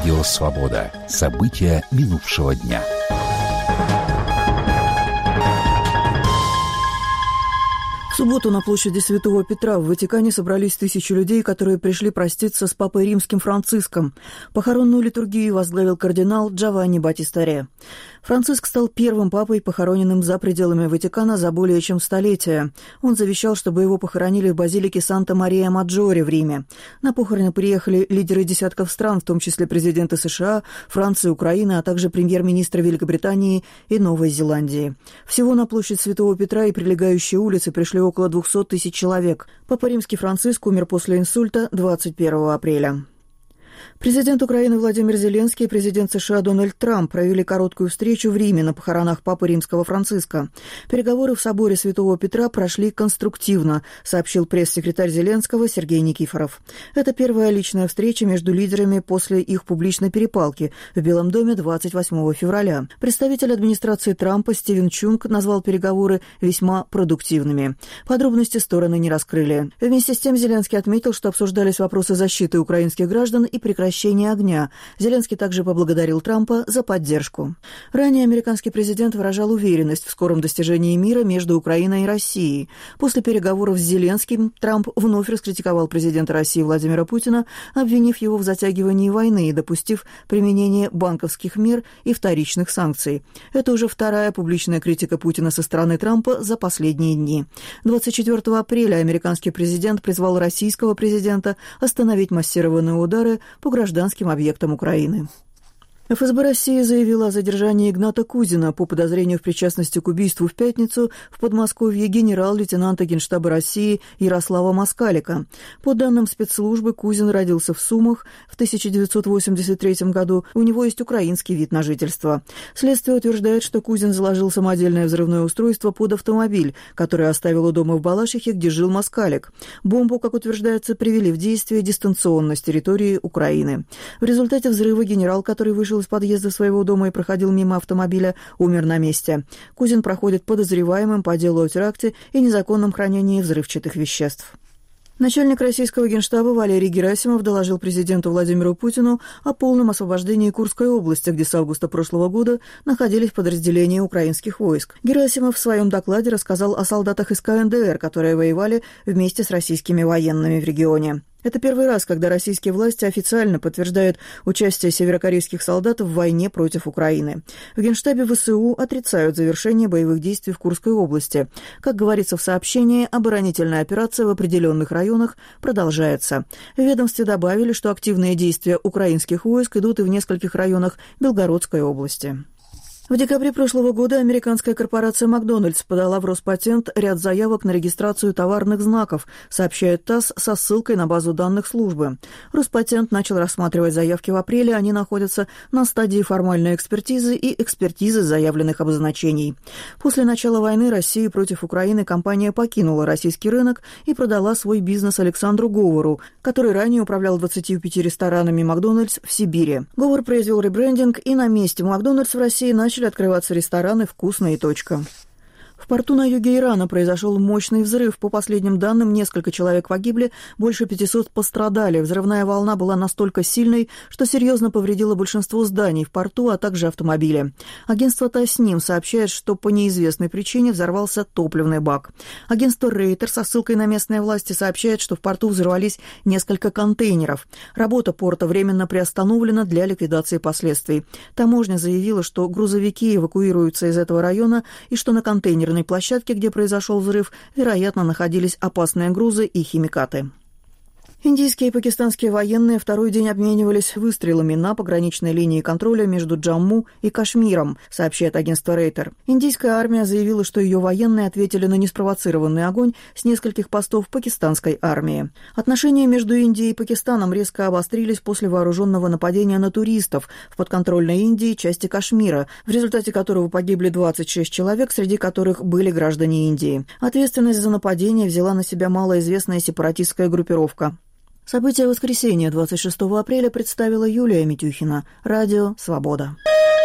Радио «Свобода». События минувшего дня. В субботу на площади Святого Петра в Ватикане собрались тысячи людей, которые пришли проститься с папой римским Франциском. Похоронную литургию возглавил кардинал Джованни Баттиста Ре. Франциск стал первым папой, похороненным за пределами Ватикана за более чем столетие. Он завещал, чтобы его похоронили в базилике Санта-Мария-Маджоре в Риме. На похороны приехали лидеры десятков стран, в том числе президенты США, Франции, Украины, а также премьер-министры Великобритании и Новой Зеландии. Всего на площадь Святого Петра и прилегающие улицы пришли около 200 тысяч человек. Папа Римский Франциск умер после инсульта 21 апреля. Президент Украины Владимир Зеленский и президент США Дональд Трамп провели короткую встречу в Риме на похоронах папы Римского Франциска. Переговоры в соборе Святого Петра прошли конструктивно, сообщил пресс-секретарь Зеленского Сергей Никифоров. Это первая личная встреча между лидерами после их публичной перепалки в Белом доме 28 февраля. Представитель администрации Трампа Стивен Чунг назвал переговоры весьма продуктивными. Подробности стороны не раскрыли. Вместе с тем Зеленский отметил, что обсуждались вопросы защиты украинских граждан и прекращения огня. Зеленский также поблагодарил Трампа за поддержку. Ранее американский президент выражал уверенность в скором достижении мира между Украиной и Россией. После переговоров с Зеленским Трамп вновь раскритиковал президента России Владимира Путина, обвинив его в затягивании войны и допустив применение банковских мер и вторичных санкций. Это уже вторая публичная критика Путина со стороны Трампа за последние дни. 24 апреля американский президент призвал российского президента остановить массированные удары по гражданским объектам Украины. ФСБ России заявила о задержании Игната Кузина по подозрению в причастности к убийству в пятницу в Подмосковье генерал-лейтенанта Генштаба России Ярослава Москалика. По данным спецслужбы, Кузин родился в Сумах в 1983 году. У него есть украинский вид на жительство. Следствие утверждает, что Кузин заложил самодельное взрывное устройство под автомобиль, который оставил у дома в Балашихе, где жил Москалик. Бомбу, как утверждается, привели в действие дистанционно с территории Украины. В результате взрыва генерал, который вышел из подъезда своего дома и проходил мимо автомобиля, умер на месте. Кузин проходит подозреваемым по делу о теракте и незаконном хранении взрывчатых веществ. Начальник российского генштаба Валерий Герасимов доложил президенту Владимиру Путину о полном освобождении Курской области, где с августа прошлого года находились подразделения украинских войск. Герасимов в своем докладе рассказал о солдатах из КНДР, которые воевали вместе с российскими военными в регионе. Это первый раз, когда российские власти официально подтверждают участие северокорейских солдат в войне против Украины. В Генштабе ВСУ отрицают завершение боевых действий в Курской области. Как говорится в сообщении, оборонительная операция в определенных районах продолжается. В ведомстве добавили, что активные действия украинских войск идут и в нескольких районах Белгородской области. В декабре прошлого года американская корпорация «Макдональдс» подала в Роспатент ряд заявок на регистрацию товарных знаков, сообщает ТАСС со ссылкой на базу данных службы. Роспатент начал рассматривать заявки в апреле, они находятся на стадии формальной экспертизы и экспертизы заявленных обозначений. После начала войны России против Украины компания покинула российский рынок и продала свой бизнес Александру Говору, который ранее управлял 25 ресторанами «Макдональдс» в Сибири. Говор произвел ребрендинг, и на месте «Макдональдс» в России начали открываться рестораны «Вкусно» и «Точка». В порту на юге Ирана произошел мощный взрыв. По последним данным, несколько человек погибли, больше 500 пострадали. Взрывная волна была настолько сильной, что серьезно повредила большинство зданий в порту, а также автомобили. Агентство Тасним сообщает, что по неизвестной причине взорвался топливный бак. Агентство Рейтер со ссылкой на местные власти сообщает, что в порту взорвались несколько контейнеров. Работа порта временно приостановлена для ликвидации последствий. Таможня заявила, что грузовики эвакуируются из этого района и что на контейнерной площадке, где произошел взрыв, вероятно, находились опасные грузы и химикаты. Индийские и пакистанские военные второй день обменивались выстрелами на пограничной линии контроля между Джамму и Кашмиром, сообщает агентство Рейтер. Индийская армия заявила, что ее военные ответили на неспровоцированный огонь с нескольких постов пакистанской армии. Отношения между Индией и Пакистаном резко обострились после вооруженного нападения на туристов в подконтрольной Индии части Кашмира, в результате которого погибли 26 человек, среди которых были граждане Индии. Ответственность за нападение взяла на себя малоизвестная сепаратистская группировка. События воскресенья 26 апреля представила Юлия Митюхина. Радио «Свобода».